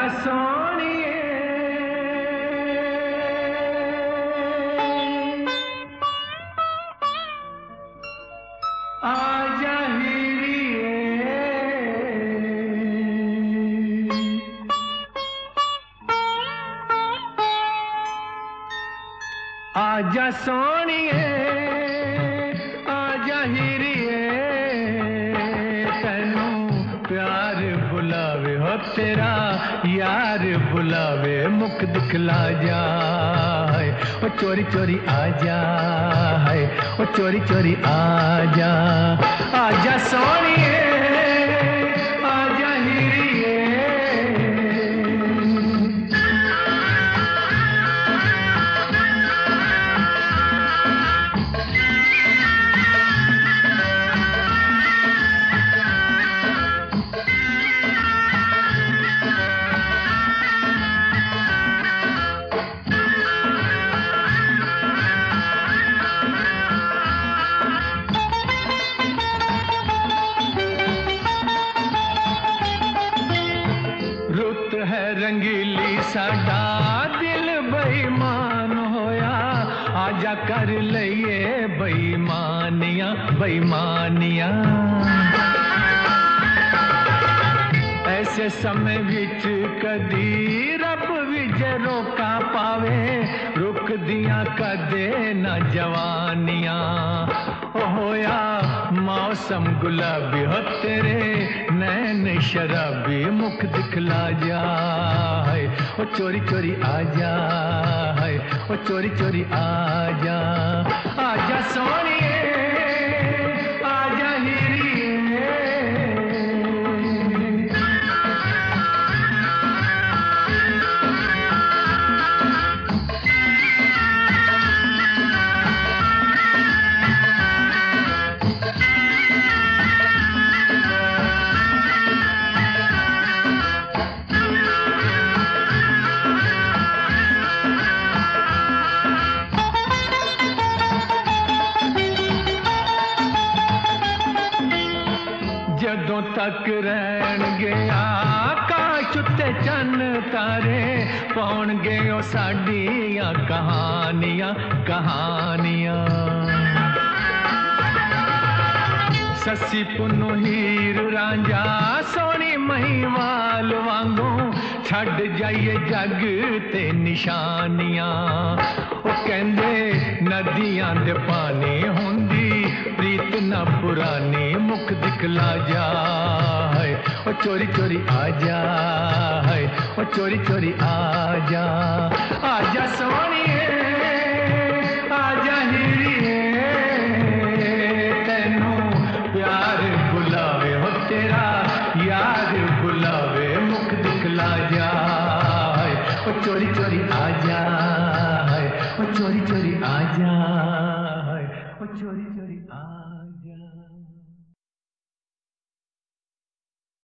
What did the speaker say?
सोनिए आजा हीरिए आजा सोनिए आजा हीरिए तैनू प्यार बुलावे हो तेरा यार बुलावे मुख दिखला जाए ओ चोरी चोरी आजा है ओ चोरी चोरी आजा आजा सोनिए आजा हीरिए रुत है रंगीली साडा दिल बेईमान होया आजा कर लइए बेईमानियां बेईमानियां ऐसे समय विच कदी रब भी जे रोका पावे रुक दियां कदे न जवानियां होया मौसम गुलाबी हो तेरे नैन शराबी मुख दिखला जाए ओ चोरी चोरी आजा है ओ चोरी चोरी आजा आजा सोनिए आजा हीरिए जदों तक रहन गया आकाश उत्ते चन्न तारे पाउणगे ओ साडियां कहानियां कहानियां ससी पुन्नू हीर रांझा सोनी महिवाल वांगू छड़ जाइए जग ते निशानियां ओ कहंदे नदियां दे पानी हुंदी प्रीत न पुरानी मुख दिखला जाए ओ चोरी चोरी आजा है ओ चोरी चोरी आजा आजा सोनिए आजा हीरिए तैनू प्यार बुलावे हो तेरा यार बुलावे मुख दिखला जाए ओ चोरी चोरी आजा है ओ चोरी चोरी आजा है ओ चोरी चोरी आ